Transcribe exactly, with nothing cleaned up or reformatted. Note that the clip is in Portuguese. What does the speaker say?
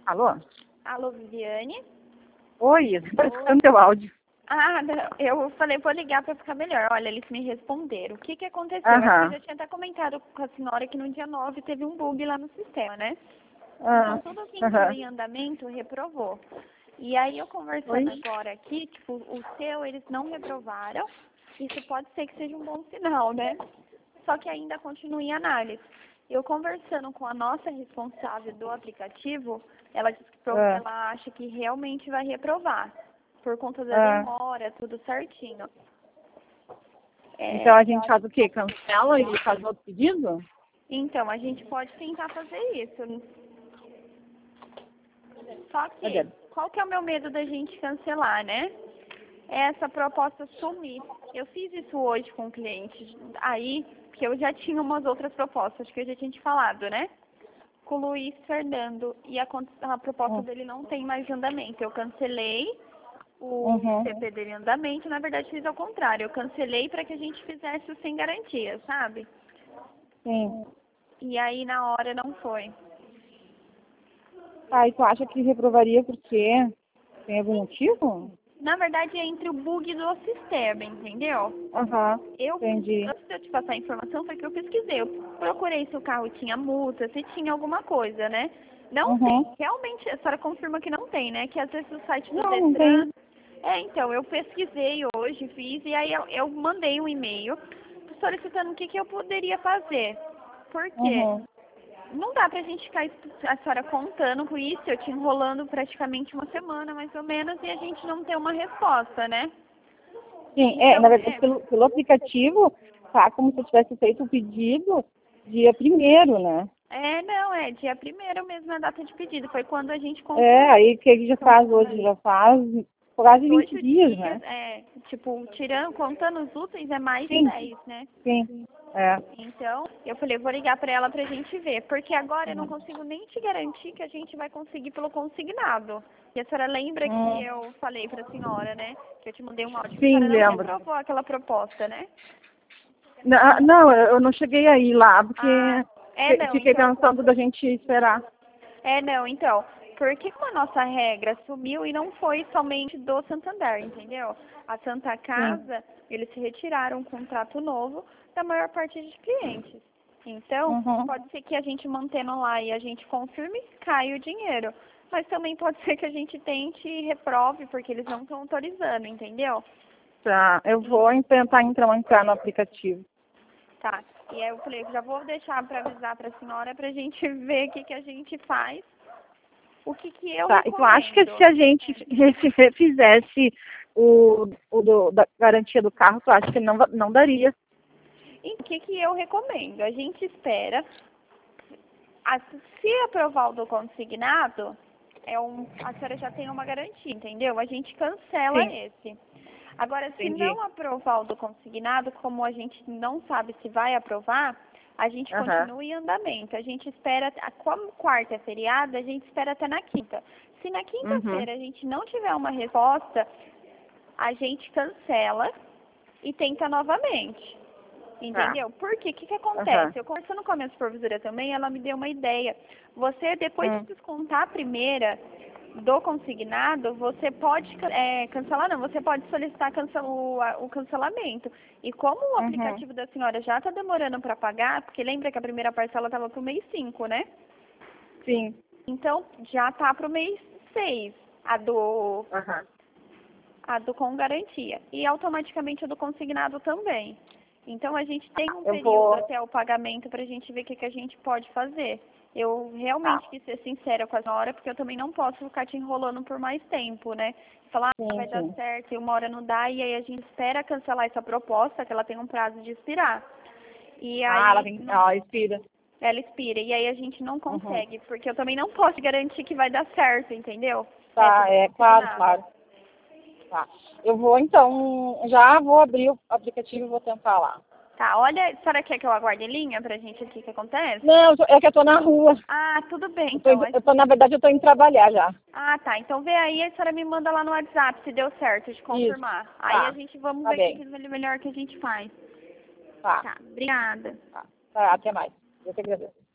Alô? Alô, Viviane? Oi, tá escutando teu áudio. Ah, não, eu falei, vou ligar para ficar melhor. Olha, eles me responderam. O que que aconteceu? Aham. Acho que eu já tinha até comentado com a senhora que no dia nove teve um bug lá no sistema, né? Ah, Então, tudo que entrou aham. em andamento reprovou. E aí, eu conversando Oi? agora aqui, tipo, o seu eles não reprovaram. Isso pode ser que seja um bom sinal, né? Só que ainda continua em análise. Eu conversando com a nossa responsável do aplicativo, ela disse que pro- Ah, ela acha que realmente vai reprovar, por conta da ah. demora, tudo certinho. É, Então a gente faz o quê? Cancela e faz outro pedido? então, a gente pode tentar fazer isso. Só que, Cadê? qual que é o meu medo da gente cancelar, né? É essa proposta sumir. Eu fiz isso hoje com o cliente, aí, porque eu já tinha umas outras propostas, que eu já tinha te falado, né? Com o Luiz Fernando, e a, con- a proposta Hum. dele não tem mais andamento. Eu cancelei o Uhum. C P dele em andamento, na verdade fiz ao contrário. Eu cancelei para que a gente fizesse o sem garantia, sabe? Sim. E aí na hora não foi. Ah, e tu acha que reprovaria por quê? Tem algum motivo? Na verdade é entre o bug do sistema, entendeu? Aham, Eu, entendi. antes de eu te passar a informação, foi que eu pesquisei. Eu procurei se o carro tinha multa, se tinha alguma coisa, né? Não tem. Uhum. Realmente, a senhora confirma que não tem, né? Que às vezes o site do Não, não Detran... tem. É, então, eu pesquisei hoje, fiz, e aí eu, eu mandei um e-mail solicitando o que, que eu poderia fazer. Por quê? Uhum. Não dá pra gente ficar a senhora contando com isso, eu te enrolando praticamente uma semana, mais ou menos, e a gente não ter uma resposta, né? Sim, é, na Então, verdade, é, pelo, pelo aplicativo, tá como se eu tivesse feito o pedido dia primeiro, né? É, não, é dia primeiro mesmo a data de pedido. Foi quando a gente É, confirmou. aí o que a gente já faz hoje? Já faz quase vinte Oito dias, dias, né? é, tipo, tirando, contando os úteis, é mais de Sim, dez, né? sim. É. Então, eu falei, vou ligar pra ela pra gente ver. Porque agora eu não Hum. consigo nem te garantir que a gente vai conseguir pelo consignado. E a senhora lembra que Hum. eu falei pra senhora, né? Que eu te mandei um áudio que a Sim, senhora não lembro. reprovou aquela proposta, né? Não, não, eu não cheguei aí lá, porque Ah, é fi- não, fiquei então. pensando da gente esperar. É, não, então, porque como a nossa regra sumiu e não foi somente do Santander, entendeu? A Santa Sim. Casa, eles se retiraram um contrato novo da maior parte dos clientes. Então, Uhum. pode ser que a gente mantendo lá e a gente confirme, caia o dinheiro. Mas também pode ser que a gente tente e reprove, porque eles não estão autorizando, entendeu? Tá, eu vou tentar então entrar no aplicativo. Tá. E aí eu falei, já vou deixar para avisar para a senhora para a gente ver o que, que a gente faz. O que, que eu Tá, e tu acha que se recomendo? a gente se refizesse o, o do, da garantia do carro, tu acha que não, va- não daria? E o que, que eu recomendo? A gente espera, a- se aprovar o do consignado, é um, a senhora já tem uma garantia, entendeu? A gente cancela Sim, esse. Agora, se entendi. não aprovar o do consignado, como a gente não sabe se vai aprovar, a gente Aham. continua em andamento. A gente espera, como quarta é feriado, a gente espera até na quinta. Se na Uhum. quinta-feira a gente não tiver uma resposta, a gente cancela e tenta novamente. Tá. Entendeu? Porque o que, que Aham. acontece? Eu conversando com a minha supervisora também, ela me deu uma ideia. Você, depois de Hum. descontar a primeira do consignado, você pode é, cancelar, não, você pode solicitar cancel, o, a- o cancelamento. E como o Uhum. aplicativo da senhora já está demorando para pagar, porque lembra que a primeira parcela estava para o mês cinco, né? Sim. Então, já está para o mês seis, a do, Aham. a do com garantia. E automaticamente a do consignado também. Então, a gente tem um Eu período vou. até o pagamento para a gente ver o que, que a gente pode fazer. Eu Tá. realmente quis ser sincera com a senhora, porque eu também não posso ficar te enrolando por mais tempo, né? Falar, ah, Sim, vai dar sim. certo e uma hora não dá, e aí a gente espera cancelar essa proposta, que ela tem um prazo de expirar. E Ah, ela aí, vem. não, Ó, expira. ela expira, e aí a gente não Uhum. consegue, porque eu também não posso garantir que vai dar certo, entendeu? Essa Tá, do é claro, consignado. claro. Tá. Eu vou então, já vou abrir o aplicativo e vou tentar lá. Tá, olha, a senhora quer que eu aguarde em linha pra gente aqui o que acontece? Não, eu tô- é que eu tô na rua. Ah, tudo bem, Eu tô, então. indo- eu tô, na verdade, eu tô indo trabalhar já. Ah, tá. Então vê aí, a senhora me manda lá no WhatsApp se deu certo de Isso. confirmar. Aí a Tá. gente vamos Tá ver o que bem. que é melhor que a gente faz. Tá. Tá, obrigada. Tá. Tá, até mais. Eu que agradeço.